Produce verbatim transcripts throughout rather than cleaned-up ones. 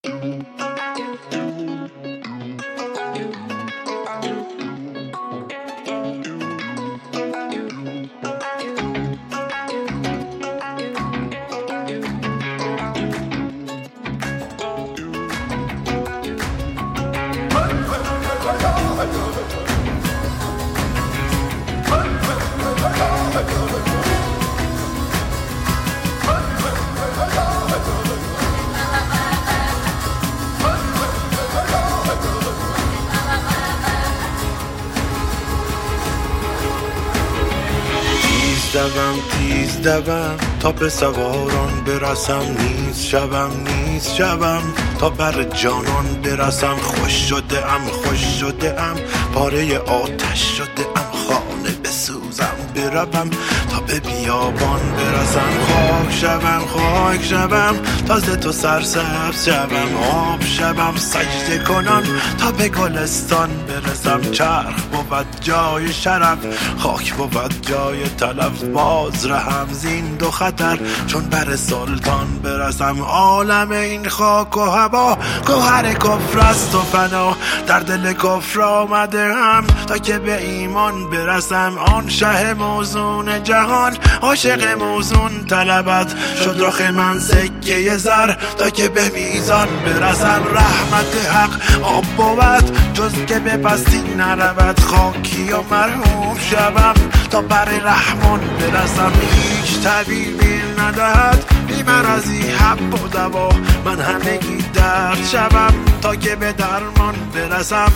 دوم تیز دوم تا به سواران برسم، نیز شوم نیز شوم تا بر جانان برسم. خوش شده ام خوش شده ام پاره آتش شده ام، خانه بسوزم بروم تا به بیابان برسم. خاک شوم خاک شوم تا ز تو سرسبز شوم، آب شوم سجده کنان تا به گلستان برسم. چرخ بود جای شرف، خاک بود جای تلف، باز رهم زین دو خطر چون بر سلطان برسم. عالم این خاک و هوا گوهر کفر است و فنا، در دل کفر آمده هم تا که به ایمان برسم. آن شه موزون جهان عاشق موزون طلبت، شد رخ من سکه زر تا که به میزان برسم. رحمت حق آب بود جز که به پستی نرود، خاکی و مرحوم شوم تا بر رحمان برسم. هیچ طبیبی ندهد بی مرضی حب و دوا، من همگی درد شوم تا که به درمان برسم.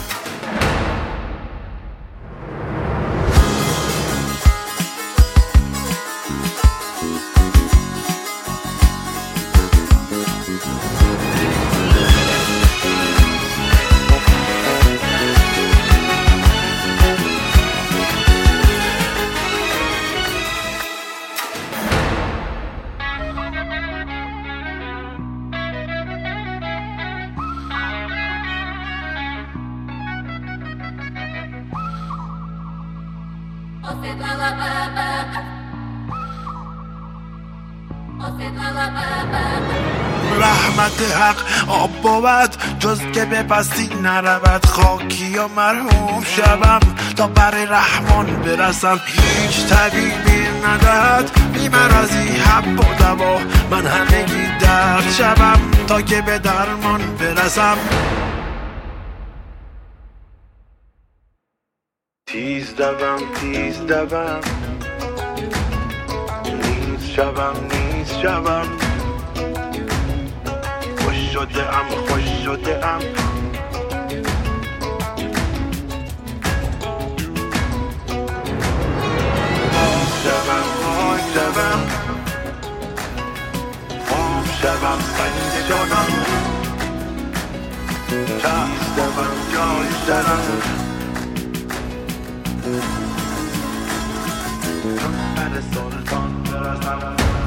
رحمت حق آب بود جز که به پستی نرود، خاکی و مرحوم شوم تا بر رحمان برسم. هیچ طبیبی ندهد بی مرضی حب و دوا، من همگی درد شوم تا که به درمان برسم. تیز دوم تیز دوم نیز شوم نیز شوم، خوش شده ام خوش شده ام آب شوم آب شوم آب شوم سنگ جانان، چشم دوم جای شرم چون بر سلطان برسم.